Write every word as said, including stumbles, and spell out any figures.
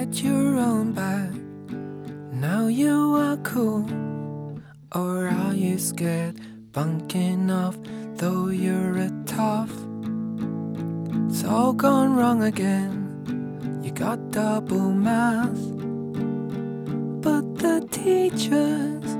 got your own back. Now you are cool. Or are you scared? Bunking off, though you're a tough. It's all gone wrong again. You got double math. But the teachers